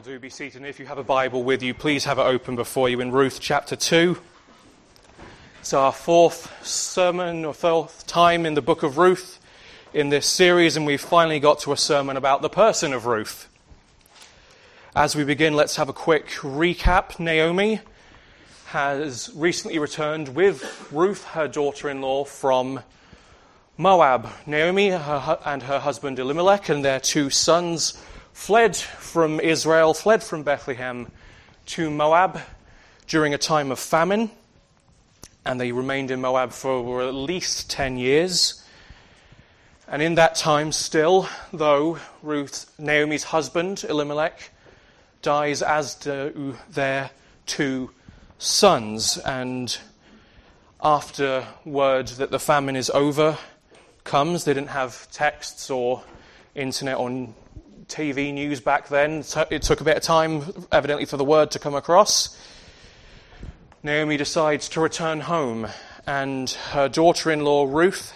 do be seated. And if you have a Bible with you, please have it open before you in Ruth chapter 2. It's our fourth sermon or fourth time in the book of Ruth in this series, and we've finally got to a sermon about the person of Ruth. As we begin, let's have a quick recap. Naomi has recently returned with Ruth, her daughter-in-law, from Moab. Naomi and her husband Elimelech and their two sons fled from Israel, fled from Bethlehem to Moab during a time of famine, and they remained in Moab for at least 10 years. And in that time still, though, Naomi's husband, Elimelech, dies, as do their two sons. And after word that the famine is over comes, they didn't have texts or internet or TV news back then. It took a bit of time, evidently, for the word to come across. Naomi decides to return home, and her daughter-in-law, Ruth,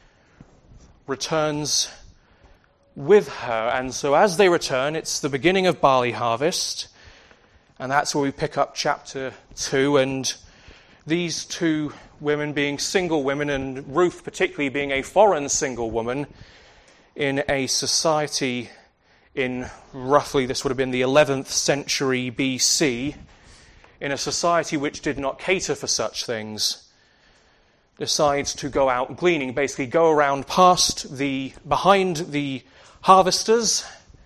returns with her. And so as they return, it's the beginning of barley harvest, and that's where we pick up chapter 2. And these two women being single women, and Ruth particularly being a foreign single woman in a society in roughly, this would have been the 11th century BC, in a society which did not cater for such things, decides to go out gleaning, basically go around behind the harvesters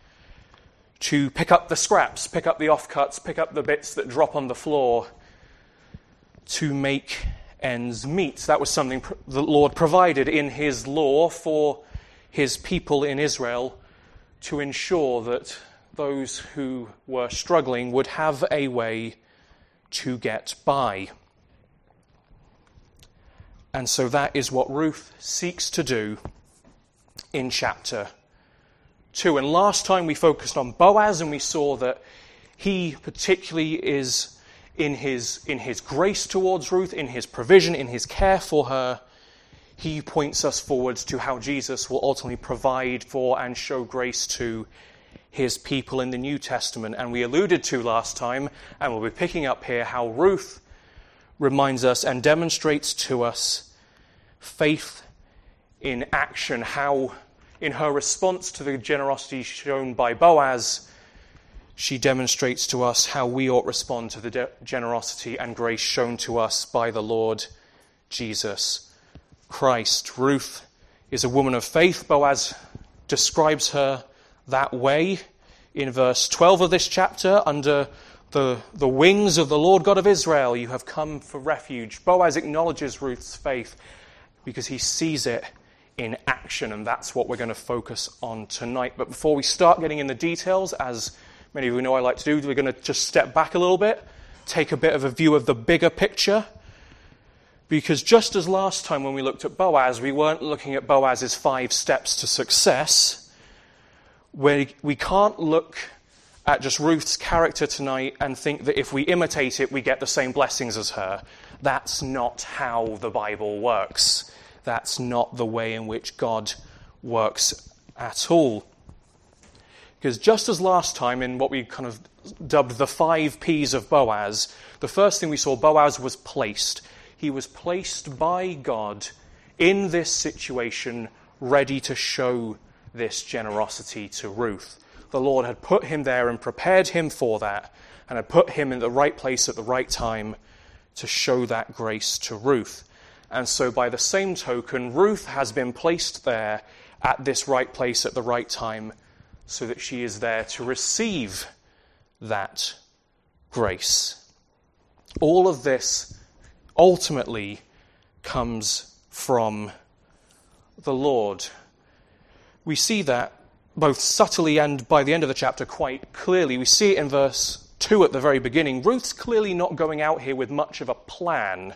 to pick up the scraps, pick up the offcuts, pick up the bits that drop on the floor to make ends meet. That was something the Lord provided in his law for his people in Israel, to ensure that those who were struggling would have a way to get by. And so that is what Ruth seeks to do in chapter 2. And last time we focused on Boaz, and we saw that he particularly is in his grace towards Ruth, in his provision, in his care for her. He points us forward to how Jesus will ultimately provide for and show grace to his people in the New Testament. And we alluded to last time, and we'll be picking up here, how Ruth reminds us and demonstrates to us faith in action, how in her response to the generosity shown by Boaz, she demonstrates to us how we ought to respond to the generosity and grace shown to us by the Lord Jesus Christ. Ruth is a woman of faith. Boaz describes her that way in verse 12 of this chapter. Under the wings of the Lord God of Israel, you have come for refuge. Boaz acknowledges Ruth's faith because he sees it in action, and that's what we're going to focus on tonight. But before we start getting in the details, as many of you know I like to do, we're going to just step back a little bit, take a bit of a view of the bigger picture. Because just as last time when we looked at Boaz, we weren't looking at Boaz's 5 steps to success. We can't look at just Ruth's character tonight and think that if we imitate it, we get the same blessings as her. That's not how the Bible works. That's not the way in which God works at all. Because just as last time in what we kind of dubbed the 5 P's of Boaz, the first thing we saw, Boaz was placed. He was placed by God in this situation, ready to show this generosity to Ruth. The Lord had put him there and prepared him for that, and had put him in the right place at the right time to show that grace to Ruth. And so by the same token, Ruth has been placed there at this right place at the right time, so that she is there to receive that grace. All of this ultimately comes from the Lord. We see that both subtly and by the end of the chapter quite clearly. We see it in verse 2 at the very beginning. Ruth's clearly not going out here with much of a plan,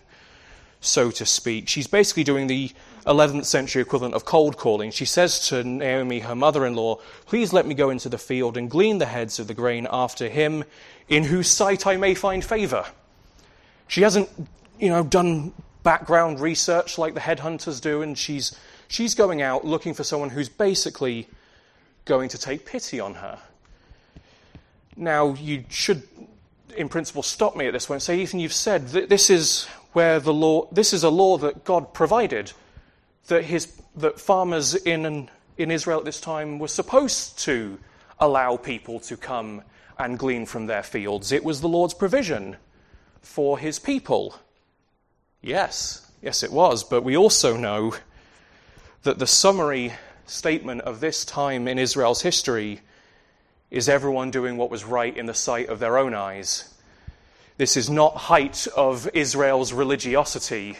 so to speak. She's basically doing the 11th century equivalent of cold calling. She says to Naomi, her mother-in-law, "Please let me go into the field and glean the heads of the grain after him, in whose sight I may find favor." She hasn't done background research like the headhunters do, and she's going out looking for someone who's basically going to take pity on her. Now, you should, in principle, stop me at this point and say, Ethan, you've said that this is where this is a law that God provided, that farmers in Israel at this time were supposed to allow people to come and glean from their fields. It was the Lord's provision for his people. Yes, it was. But we also know that the summary statement of this time in Israel's history is everyone doing what was right in the sight of their own eyes. This is not height of Israel's religiosity.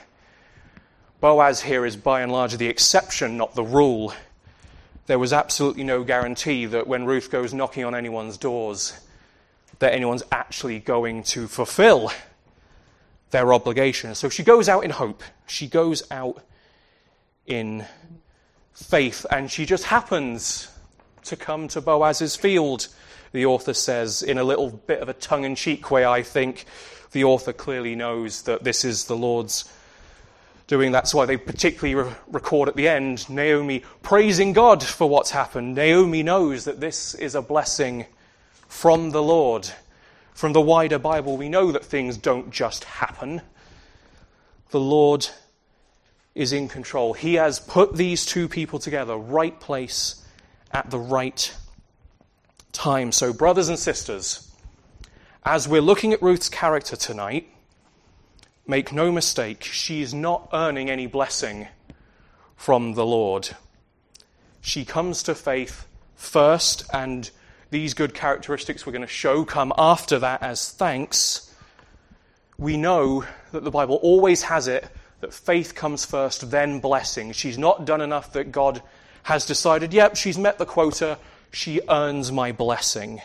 Boaz here is by and large the exception, not the rule. There was absolutely no guarantee that when Ruth goes knocking on anyone's doors, that anyone's actually going to fulfill their obligation. So she goes out in hope. She goes out in faith, and she just happens to come to Boaz's field, the author says, in a little bit of a tongue-in-cheek way. I think the author clearly knows that this is the Lord's doing. That's why they particularly record at the end Naomi praising God for what's happened. Naomi knows that this is a blessing from the Lord. From the wider Bible, we know that things don't just happen. The Lord is in control. He has put these two people together, right place at the right time. So, brothers and sisters, as we're looking at Ruth's character tonight, make no mistake, she is not earning any blessing from the Lord. She comes to faith first, and these good characteristics we're going to show come after that as thanks. We know that the Bible always has it that faith comes first, then blessing. She's not done enough that God has decided, yep, she's met the quota, she earns my blessing.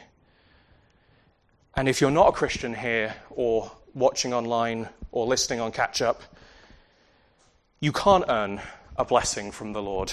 And if you're not a Christian here, or watching online, or listening on catch-up, you can't earn a blessing from the Lord.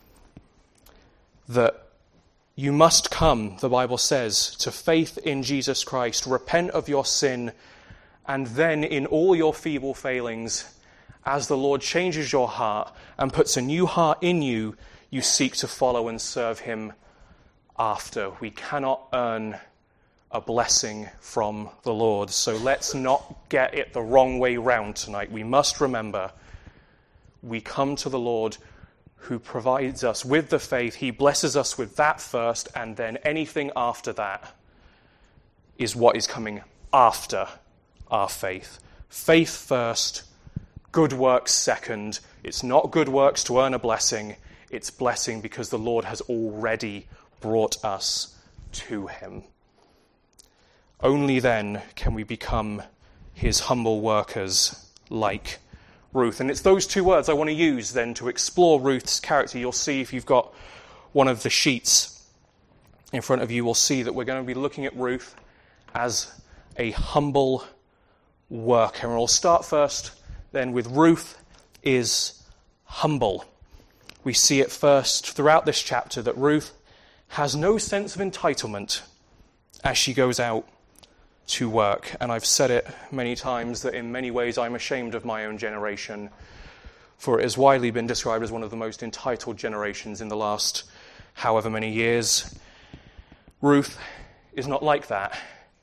That you must come, the Bible says, to faith in Jesus Christ, repent of your sin, and then in all your feeble failings, as the Lord changes your heart and puts a new heart in you, you seek to follow and serve him after. We cannot earn a blessing from the Lord. So let's not get it the wrong way round tonight. We must remember we come to the Lord who provides us with the faith. He blesses us with that first, and then anything after that is what is coming after our faith. Faith first, good works second. It's not good works to earn a blessing. It's blessing because the Lord has already brought us to him. Only then can we become his humble workers like Ruth. And it's those two words I want to use then to explore Ruth's character. You'll see if you've got one of the sheets in front of you, we'll see that we're going to be looking at Ruth as a humble worker. And we'll start first then with Ruth is humble. We see it first throughout this chapter that Ruth has no sense of entitlement as she goes out to work. And I've said it many times that in many ways I'm ashamed of my own generation, for it has widely been described as one of the most entitled generations in the last however many years. Ruth is not like that.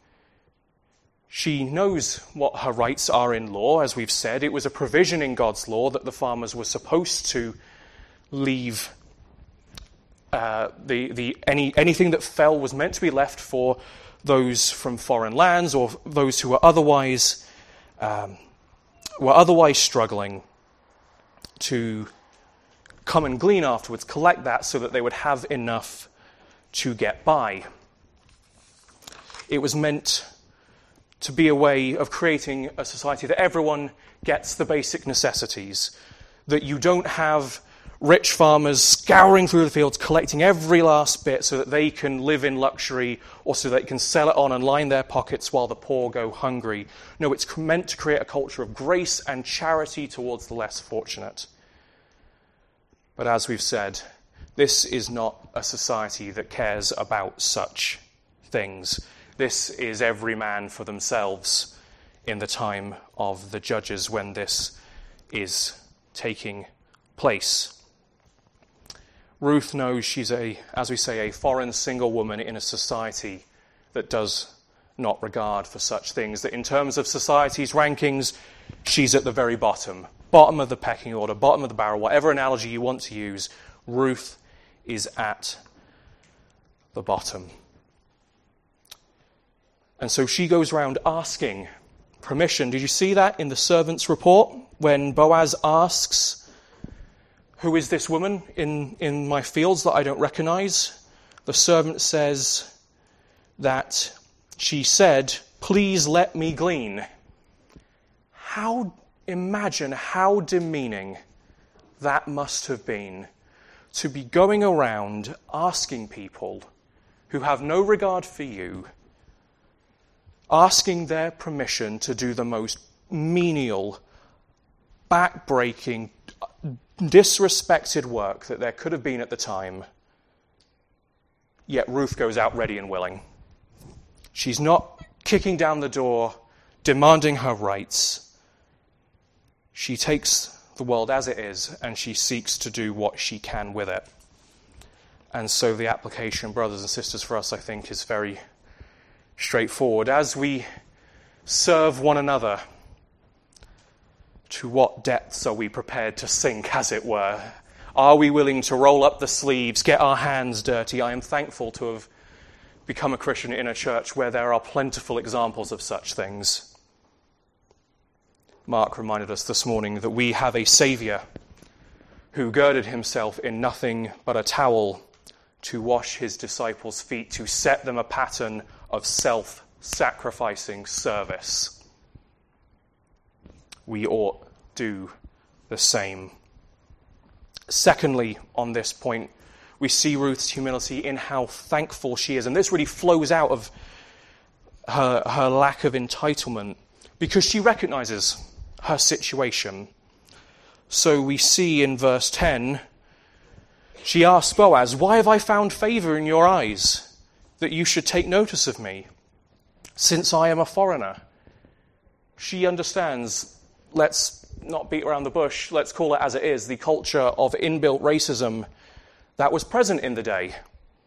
She knows what her rights are in law, as we've said. It was a provision in God's law that the farmers were supposed to leave anything that fell was meant to be left for those from foreign lands or those who were otherwise struggling to come and glean afterwards, collect that so that they would have enough to get by. It was meant to be a way of creating a society that everyone gets the basic necessities, that you don't have rich farmers scouring through the fields, collecting every last bit so that they can live in luxury or so they can sell it on and line their pockets while the poor go hungry. No, it's meant to create a culture of grace and charity towards the less fortunate. But as we've said, this is not a society that cares about such things. This is every man for themselves in the time of the judges when this is taking place. Ruth knows she's a foreign single woman in a society that does not regard for such things, that in terms of society's rankings, she's at the very bottom of the pecking order, bottom of the barrel, whatever analogy you want to use. Ruth is at the bottom. And so she goes around asking permission. Did you see that in the servant's report when Boaz asks, who is this woman in my fields that I don't recognize? The servant says that she said, please let me glean. Imagine how demeaning that must have been, to be going around asking people who have no regard for you, asking their permission to do the most menial, back-breaking, disrespected work that there could have been at the time. Yet Ruth goes out ready and willing. She's not kicking down the door, demanding her rights. She takes the world as it is, and she seeks to do what she can with it. And so the application, brothers and sisters, for us, I think, is very straightforward. As we serve one another, to what depths are we prepared to sink, as it were? Are we willing to roll up the sleeves, get our hands dirty? I am thankful to have become a Christian in a church where there are plentiful examples of such things. Mark reminded us this morning that we have a Saviour who girded himself in nothing but a towel to wash his disciples' feet, to set them a pattern of self-sacrificing service. We ought do the same. Secondly, on this point, we see Ruth's humility in how thankful she is. And this really flows out of her lack of entitlement, because she recognizes her situation. So we see in verse 10, she asks Boaz, why have I found favor in your eyes, that you should take notice of me, since I am a foreigner? She understands, let's not beat around the bush, let's call it as it is, the culture of inbuilt racism that was present in the day.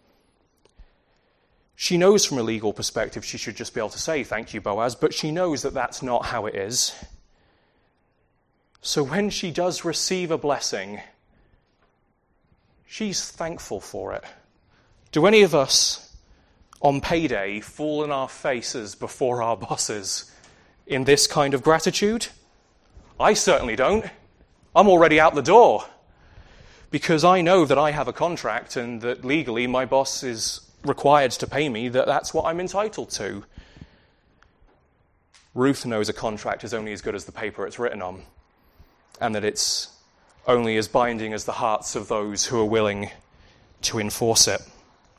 She knows from a legal perspective she should just be able to say, thank you, Boaz, but she knows that that's not how it is. So when she does receive a blessing, she's thankful for it. Do any of us on payday fall in our faces before our bosses in this kind of gratitude? I certainly don't. I'm already out the door, because I know that I have a contract and that legally my boss is required to pay me, that's what I'm entitled to. Ruth knows a contract is only as good as the paper it's written on, and that it's only as binding as the hearts of those who are willing to enforce it.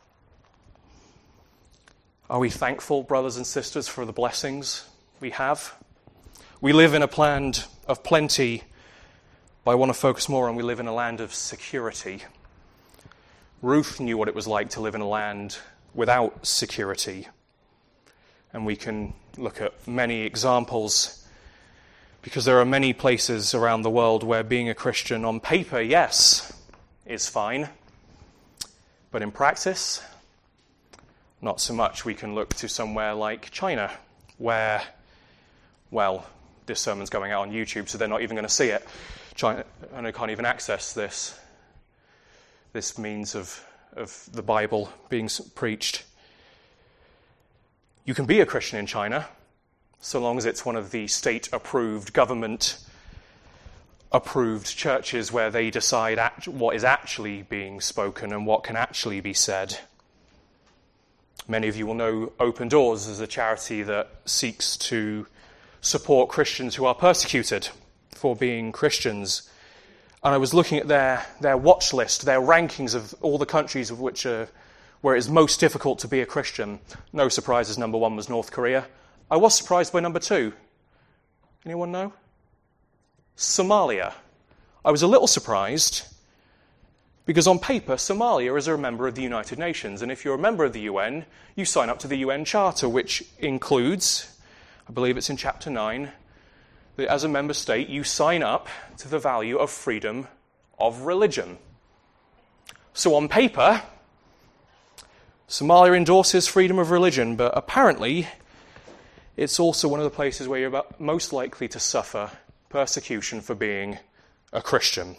Are we thankful, brothers and sisters, for the blessings we have? We live in a land of plenty, but I want to focus more on we live in a land of security. Ruth knew what it was like to live in a land without security. And we can look at many examples, because there are many places around the world where being a Christian on paper, yes, is fine. But in practice, not so much. We can look to somewhere like China, where, well, this sermon's going out on YouTube, so they're not even going to see it. China, and I can't even access this means of the Bible being preached. You can be a Christian in China, so long as it's one of the state-approved, government-approved churches where they decide what is actually being spoken and what can actually be said. Many of you will know Open Doors as a charity that seeks to support Christians who are persecuted for being Christians. And I was looking at their watch list, their rankings of all the countries of which where it is most difficult to be a Christian. No surprises, number one was North Korea. I was surprised by number two. Anyone know? Somalia. I was a little surprised, because on paper, Somalia is a member of the United Nations. And if you're a member of the UN, you sign up to the UN Charter, which includes, I believe it's in Chapter 9, that as a member state, you sign up to the value of freedom of religion. So on paper, Somalia endorses freedom of religion, but apparently it's also one of the places where you're most likely to suffer persecution for being a Christian.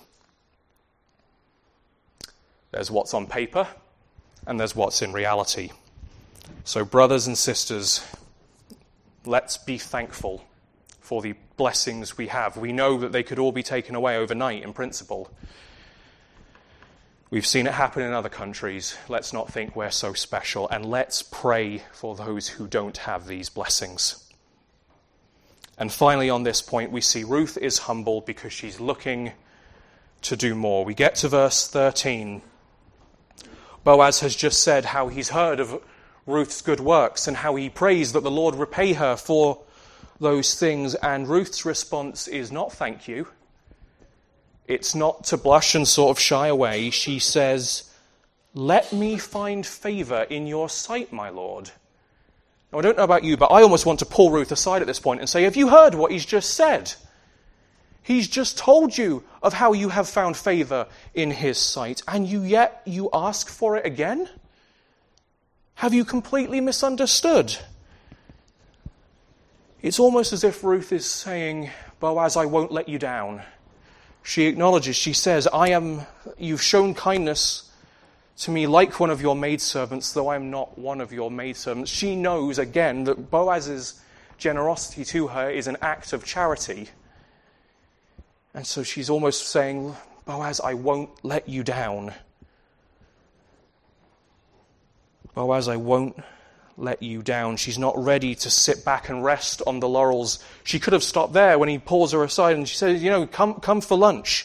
There's what's on paper, and there's what's in reality. So, brothers and sisters, let's be thankful for the blessings we have. We know that they could all be taken away overnight in principle. We've seen it happen in other countries. Let's not think we're so special, and let's pray for those who don't have these blessings. And finally, on this point, we see Ruth is humble because she's looking to do more. We get to verse 13. Boaz has just said how he's heard of Ruth's good works and how he prays that the Lord repay her for those things. And Ruth's response is not thank you. It's not to blush and sort of shy away. She says, "Let me find favor in your sight, my Lord." Now, I don't know about you, but I almost want to pull Ruth aside at this point and say, have you heard what he's just said? He's just told you of how you have found favor in his sight, and yet you ask for it again? Have you completely misunderstood? It's almost as if Ruth is saying, Boaz, I won't let you down. She acknowledges, she says, you've shown kindness to me like one of your maidservants, though I'm not one of your maidservants. She knows, again, that Boaz's generosity to her is an act of charity. And so she's almost saying, Boaz, I won't let you down. Boaz, I won't let you down. She's not ready to sit back and rest on the laurels. She could have stopped there when he pulls her aside and she says, come for lunch.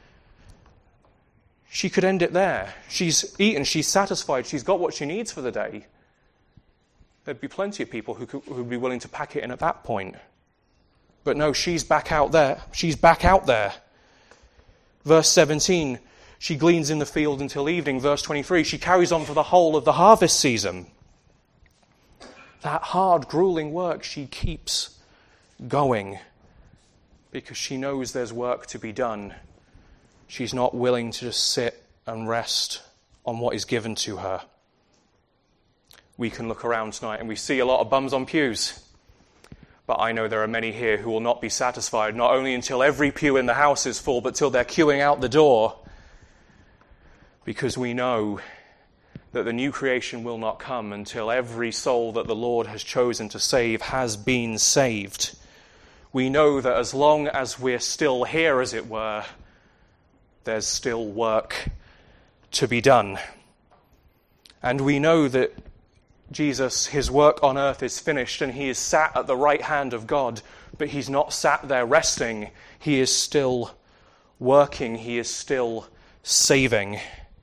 She could end it there. She's eaten, she's satisfied, she's got what she needs for the day. There'd be plenty of people who would be willing to pack it in at that point. But no, she's back out there. She's back out there. Verse 17, she gleans in the field until evening. Verse 23, she carries on for the whole of the harvest season. That hard, grueling work, she keeps going because she knows there's work to be done. She's not willing to just sit and rest on what is given to her. We can look around tonight and we see a lot of bums on pews. But I know there are many here who will not be satisfied, not only until every pew in the house is full, but till they're queuing out the door. Because we know that the new creation will not come until every soul that the Lord has chosen to save has been saved. We know that as long as we're still here, as it were, there's still work to be done. And we know that Jesus, his work on earth is finished and he is sat at the right hand of God, but he's not sat there resting. He is still working. He is still saving.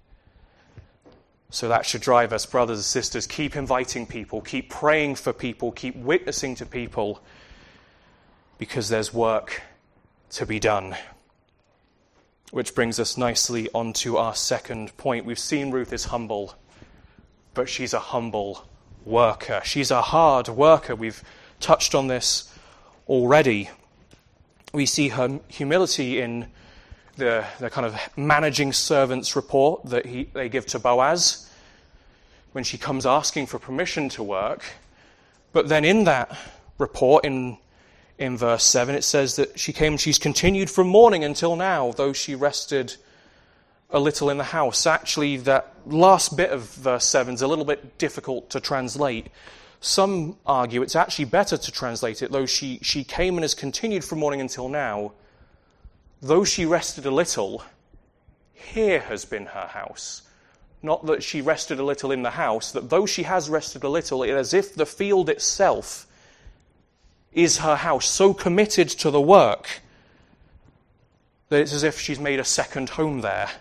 So that should drive us, brothers and sisters. Keep inviting people, keep praying for people, keep witnessing to people, because there's work to be done. Which brings us nicely onto our second point. We've seen Ruth is humble, but she's a humble worker. She's a hard worker. We've touched on this already. We see her humility in the kind of managing servants report that they give to Boaz when she comes asking for permission to work. But then in that report, in verse 7, it says that she's continued from morning until now, though she rested a little in the house. Actually, that last bit of verse 7 is a little bit difficult to translate. Some argue it's actually better to translate it, though she came and has continued from morning until now. Though she rested a little, here has been her house. Not that she rested a little in the house, that though she has rested a little, it's as if the field itself is her house, so committed to the work that it's as if she's made a second home there.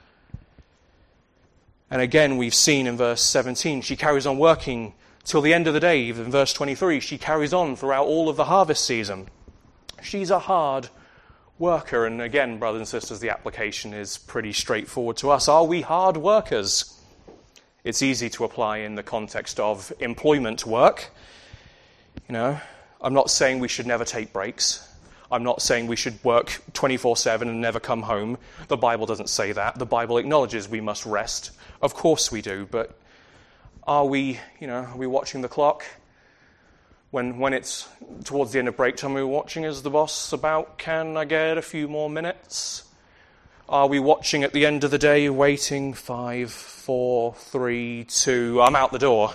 And again, we've seen in verse 17, she carries on working till the end of the day. In verse 23, she carries on throughout all of the harvest season. She's a hard worker. And again, brothers and sisters, the application is pretty straightforward to us. Are we hard workers? It's easy to apply in the context of employment work. I'm not saying we should never take breaks. I'm not saying we should work 24/7 and never come home. The Bible doesn't say that. The Bible acknowledges we must rest. Of course we do, but Are we watching the clock? When it's towards the end of break time, are we watching as the boss about, can I get a few more minutes? Are we watching at the end of the day, waiting 5, 4, 3, 2, I'm out the door?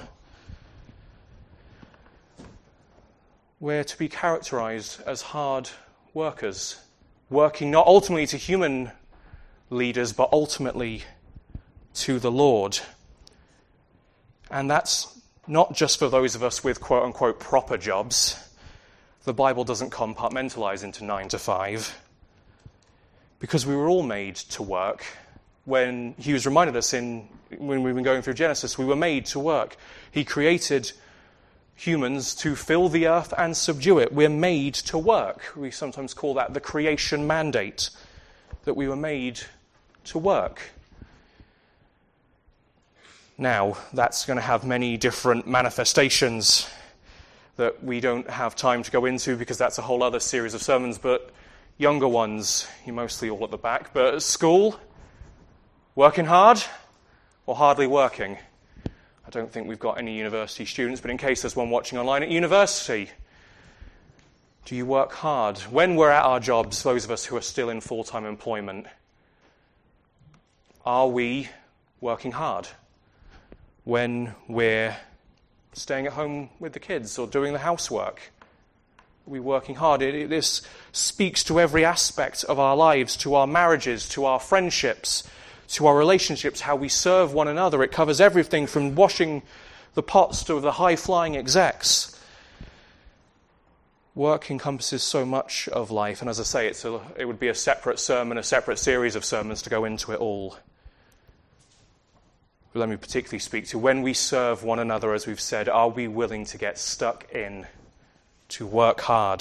We're to be characterized as hard workers, working not ultimately to human leaders, but ultimately to the Lord. And that's not just for those of us with quote-unquote proper jobs. The Bible doesn't compartmentalize into 9 to 5. Because we were all made to work. When Hughes reminded us when we've been going through Genesis, we were made to work. He created humans to fill the earth and subdue it. We're made to work. We sometimes call that the creation mandate, that we were made to work. Now, that's going to have many different manifestations that we don't have time to go into because that's a whole other series of sermons, but younger ones, you're mostly all at the back, but at school, working hard or hardly working? I don't think we've got any university students, but in case there's one watching online at university, do you work hard? When we're at our jobs, those of us who are still in full-time employment, are we working hard? When we're staying at home with the kids or doing the housework, are we working hard? This speaks to every aspect of our lives, to our marriages, to our friendships, to our relationships, how we serve one another. It covers everything from washing the pots to the high-flying execs. Work encompasses so much of life, and as I say, it would be a separate sermon, a separate series of sermons to go into it all. But let me particularly speak to when we serve one another, as we've said, are we willing to get stuck in, to work hard?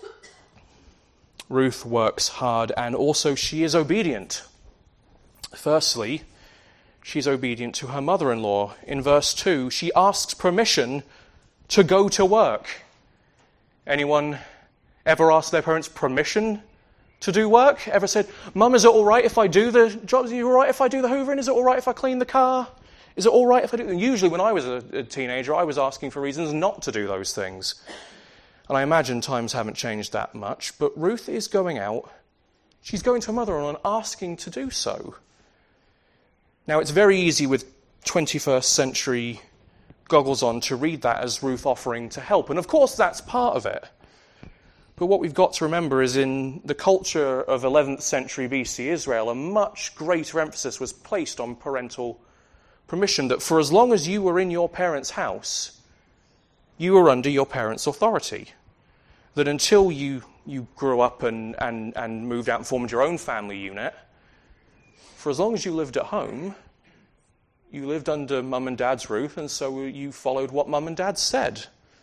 Ruth works hard, and also she is obedient. Firstly, she's obedient to her mother-in-law. In verse 2, she asks permission to go to work. Anyone ever asked their parents permission to do work? Ever said, Mum, is it all right if I do the jobs? Is it all right if I do the hoovering? Is it all right if I clean the car? Is it all right if I do? And usually when I was a teenager, I was asking for reasons not to do those things. And I imagine times haven't changed that much. But Ruth is going out. She's going to her mother-in-law and asking to do so. Now, it's very easy with 21st century goggles on to read that as Ruth offering to help. And of course, that's part of it. But what we've got to remember is in the culture of 11th century BC Israel, a much greater emphasis was placed on parental permission, that for as long as you were in your parents' house, you were under your parents' authority. That until you grew up and moved out and formed your own family unit, for as long as you lived at home, you lived under Mum and Dad's roof, and so you followed what Mum and Dad said.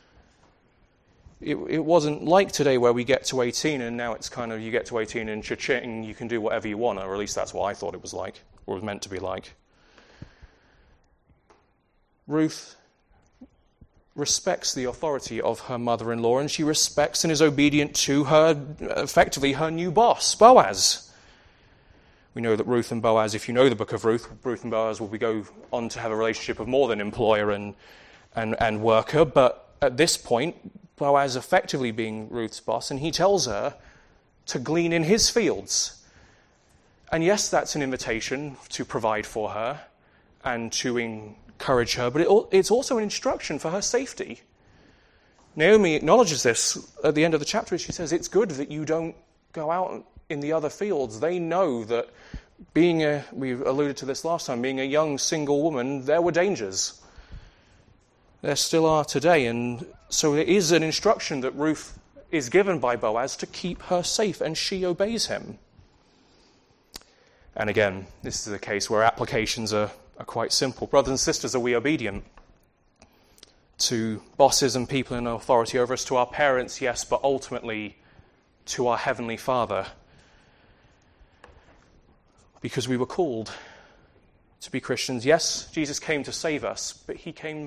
It wasn't like today where we get to 18 and now it's kind of you get to 18 and cha-ching, you can do whatever you want, or at least that's what I thought it was like, or was meant to be like. Ruth respects the authority of her mother-in-law, and she respects and is obedient to her, effectively her new boss, Boaz. We know that Ruth and Boaz, if you know the book of Ruth and Boaz will go on to have a relationship of more than employer and worker, but at this point, Boaz effectively being Ruth's boss, and he tells her to glean in his fields. And yes, that's an invitation to provide for her and to encourage her, but it's also an instruction for her safety. Naomi acknowledges this at the end of the chapter. She says, it's good that you don't go out in the other fields. They know that we alluded to this last time, being a young single woman, there were dangers. There still are today, and so there is an instruction that Ruth is given by Boaz to keep her safe, and she obeys him. And again, this is a case where applications are quite simple. Brothers and sisters, are we obedient to bosses and people in authority over us, to our parents, yes, but ultimately to our Heavenly Father? Because we were called to be Christians. Yes, Jesus came to save us, but he came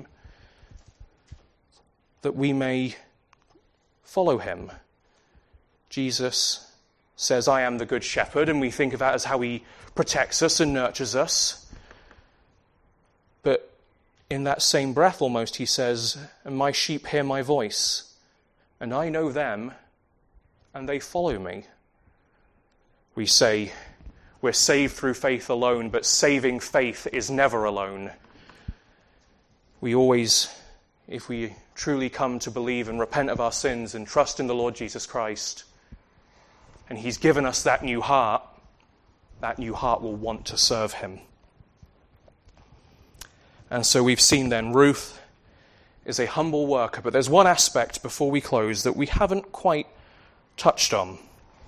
that we may follow him. Jesus says, I am the good shepherd, and we think of that as how he protects us and nurtures us. But in that same breath almost, he says, "And my sheep hear my voice, and I know them, and they follow me." We say we're saved through faith alone, but saving faith is never alone. We always, if we truly come to believe and repent of our sins and trust in the Lord Jesus Christ, and he's given us that new heart will want to serve him. And so we've seen then Ruth is a humble worker, but there's one aspect before we close that we haven't quite touched on,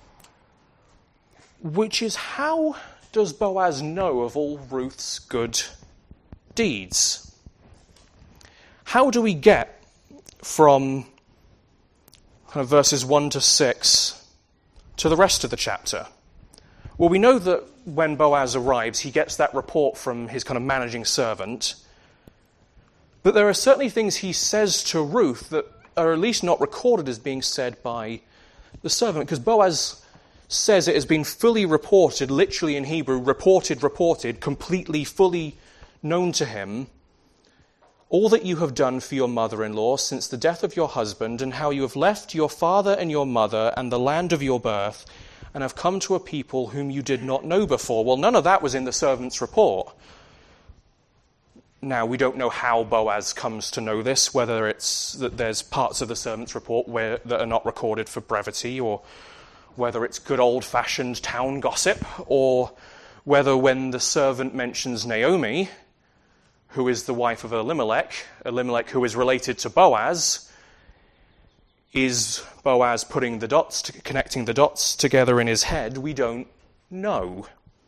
which is how does Boaz know of all Ruth's good deeds? How do we get from kind of verses 1 to 6 to the rest of the chapter? Well, we know that when Boaz arrives, he gets that report from his kind of managing servant. But there are certainly things he says to Ruth that are at least not recorded as being said by the servant, because Boaz says it has been fully reported, literally in Hebrew, reported, completely, fully known to him, all that you have done for your mother-in-law since the death of your husband, and how you have left your father and your mother and the land of your birth, and have come to a people whom you did not know before. Well, none of that was in the servant's report. Now, we don't know how Boaz comes to know this, whether it's that there's parts of the servant's report that are not recorded for brevity, or whether it's good old-fashioned town gossip, or whether when the servant mentions Naomi, who is the wife of Elimelech who is related to Boaz, is Boaz connecting the dots together in his head? We don't know.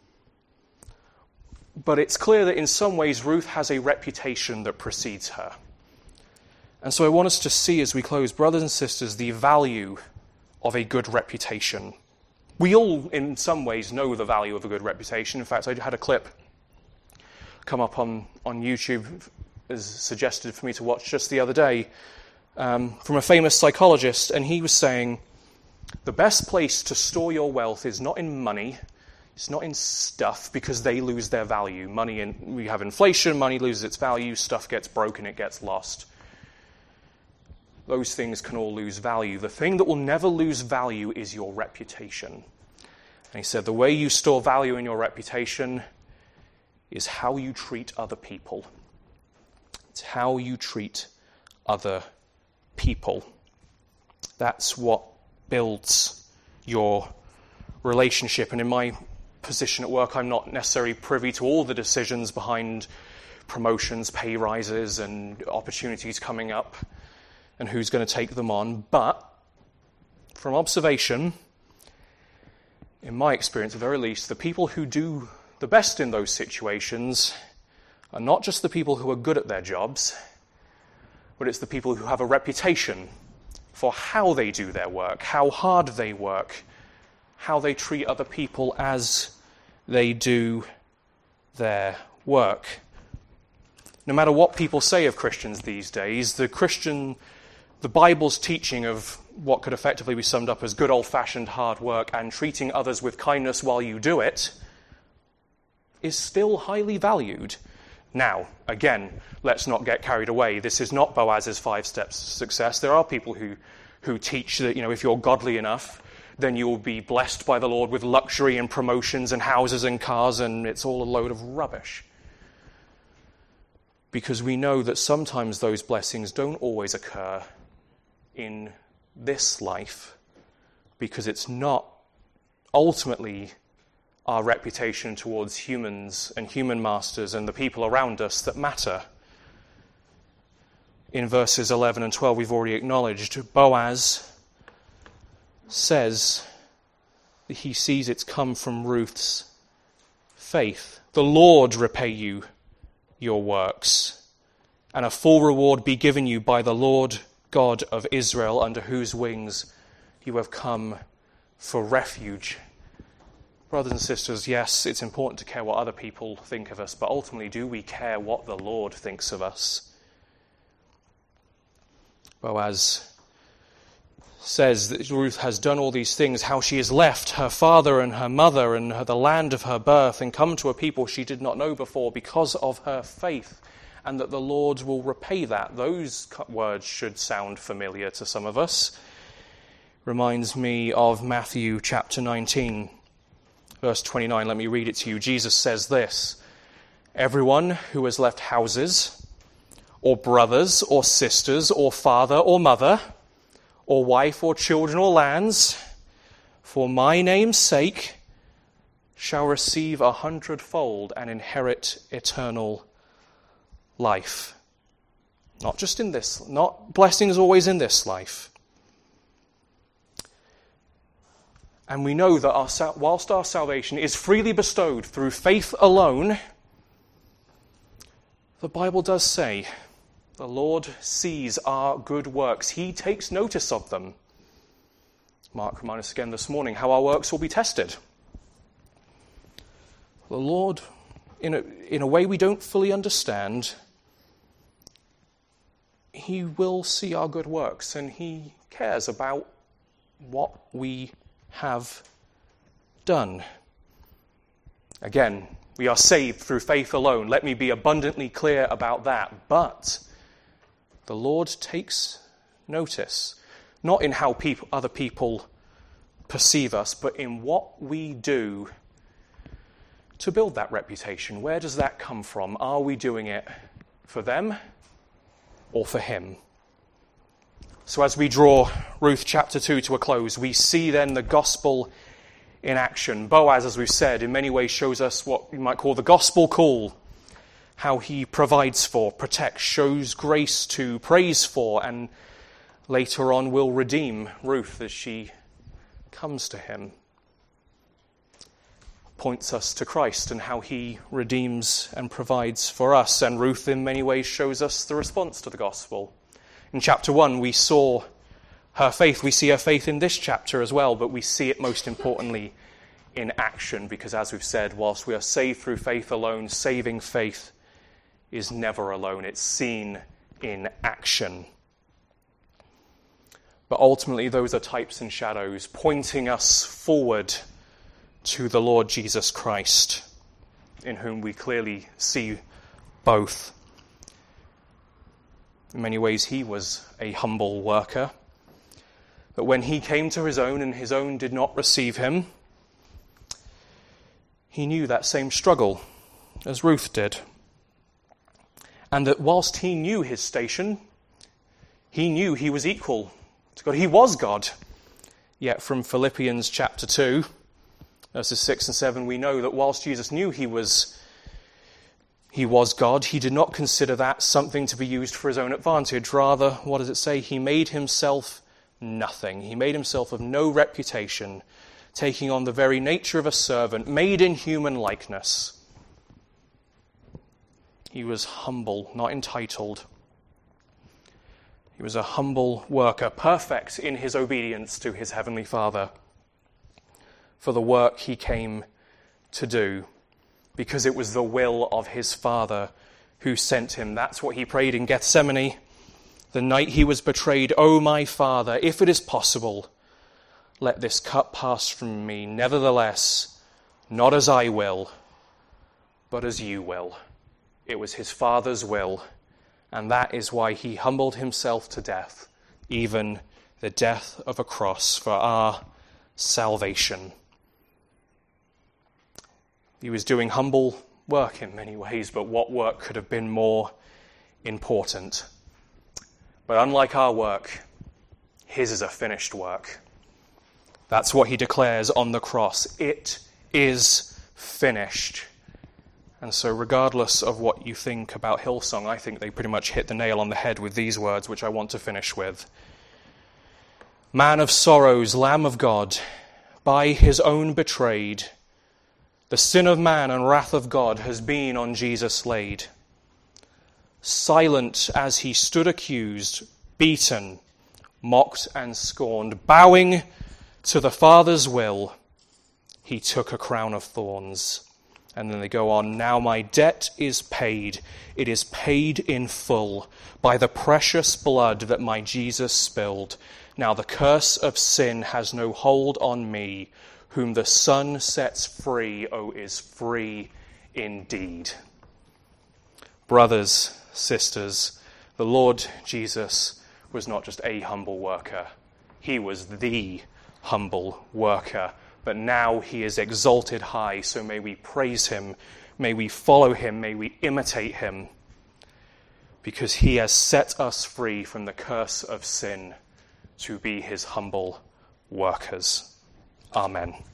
But it's clear that in some ways Ruth has a reputation that precedes her. And so I want us to see as we close, brothers and sisters, the value of a good reputation. We all, in some ways, know the value of a good reputation. In fact, I had a clip come up on YouTube as suggested for me to watch just the other day from a famous psychologist, and he was saying, the best place to store your wealth is not in money, it's not in stuff, because they lose their value. We have inflation, money loses its value, stuff gets broken, it gets lost. Those things can all lose value. The thing that will never lose value is your reputation. And he said the way you store value in your reputation is how you treat other people. It's how you treat other people. That's what builds your relationship. And in my position at work, I'm not necessarily privy to all the decisions behind promotions, pay rises, and opportunities coming up, and who's going to take them on. But from observation, in my experience at the very least, the people who do the best in those situations are not just the people who are good at their jobs, but it's the people who have a reputation for how they do their work, how hard they work, how they treat other people as they do their work. No matter what people say of Christians these days, the Bible's teaching of what could effectively be summed up as good old-fashioned hard work and treating others with kindness while you do it is still highly valued. Now, again, let's not get carried away. This is not Boaz's 5 steps to success. There are people who teach that, if you're godly enough, then you will be blessed by the Lord with luxury and promotions and houses and cars, and it's all a load of rubbish. Because we know that sometimes those blessings don't always occur in this life, because it's not ultimately our reputation towards humans and human masters and the people around us that matter. In verses 11 and 12, we've already acknowledged, Boaz says that he sees it's come from Ruth's faith. The Lord repay you your works, and a full reward be given you by the Lord God of Israel, under whose wings you have come for refuge. Brothers and sisters, yes, it's important to care what other people think of us, but ultimately, do we care what the Lord thinks of us? Boaz says that Ruth has done all these things, how she has left her father and her mother and the land of her birth and come to a people she did not know before because of her faith and that the Lord will repay that. Those words should sound familiar to some of us. Reminds me of Matthew chapter 19, verse 29. Let me read it to you. Jesus says this: "Everyone who has left houses, or brothers, or sisters, or father, or mother, or wife, or children, or lands, for my name's sake, shall receive 100-fold and inherit eternal life." Not just in this, not blessings always in this life. And we know that whilst our salvation is freely bestowed through faith alone, the Bible does say the Lord sees our good works. He takes notice of them. Mark reminded us again this morning how our works will be tested. The Lord, in a way we don't fully understand, He will see our good works, and He cares about what we have done. Again, we are saved through faith alone. Let me be abundantly clear about that. But the Lord takes notice, not in how other people perceive us, but in what we do to build that reputation. Where does that come from? Are we doing it for them or for Him? So as we draw Ruth chapter 2 to a close, we see then the gospel in action. Boaz, as we've said, in many ways shows us what we might call the gospel call, how he provides for, protects, shows grace to, prays for, and later on will redeem Ruth as she comes to him. Points us to Christ and how he redeems and provides for us. And Ruth in many ways shows us the response to the gospel. In chapter 1 we saw her faith. We see her faith in this chapter as well, but we see it most importantly in action, because as we've said, whilst we are saved through faith alone, saving faith is never alone. It's seen in action. But ultimately those are types and shadows pointing us forward to the Lord Jesus Christ, in whom we clearly see both. In many ways, he was a humble worker. But when he came to his own and his own did not receive him, he knew that same struggle as Ruth did. And that whilst he knew his station, he knew he was equal to God. He was God. Yet from Philippians chapter 2, verses 6 and 7, we know that whilst Jesus knew he was God, he did not consider that something to be used for his own advantage. Rather, what does it say? He made himself nothing. He made himself of no reputation, taking on the very nature of a servant, made in human likeness. He was humble, not entitled. He was a humble worker, perfect in his obedience to his heavenly Father for the work he came to do, because it was the will of his Father who sent him. That's what he prayed in Gethsemane the night he was betrayed. "O my Father, if it is possible, let this cup pass from me. Nevertheless, not as I will, but as you will." It was his Father's will, and that is why he humbled himself to death, even the death of a cross for our salvation. He was doing humble work in many ways, but what work could have been more important? But unlike our work, his is a finished work. That's what he declares on the cross. It is finished. And so regardless of what you think about Hillsong, I think they pretty much hit the nail on the head with these words, which I want to finish with. Man of sorrows, Lamb of God, by his own betrayed, the sin of man and wrath of God has been on Jesus laid. Silent as he stood accused, beaten, mocked and scorned, bowing to the Father's will, he took a crown of thorns. And then they go on, "Now my debt is paid. It is paid in full by the precious blood that my Jesus spilled. Now the curse of sin has no hold on me. Whom the Son sets free, is free indeed." Brothers, sisters, the Lord Jesus was not just a humble worker. He was the humble worker. But now he is exalted high, so may we praise him, may we follow him, may we imitate him, because he has set us free from the curse of sin to be his humble workers. Amen.